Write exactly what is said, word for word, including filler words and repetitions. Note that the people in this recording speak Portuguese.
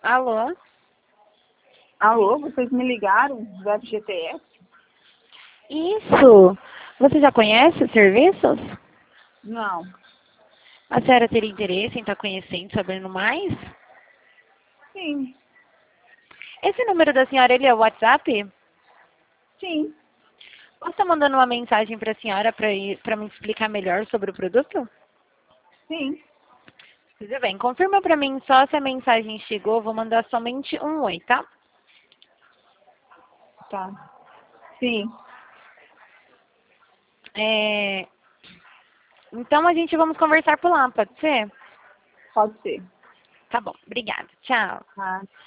Alô? Alô, vocês me ligaram do F G T S? Isso. Você já conhece os serviços? Não. A senhora teria interesse em estar conhecendo, sabendo mais? Sim, Esse número da senhora, ele é o WhatsApp? sim, Posso estar mandando uma mensagem para a senhora para para me explicar melhor sobre o produto? sim. Tudo bem. Confirma para mim só se a mensagem chegou. Vou mandar somente um oi, tá? Tá. Sim, É... Então a gente vamos conversar por lá, pode ser? pode ser. Tá bom. Obrigada. Tchau. Tá.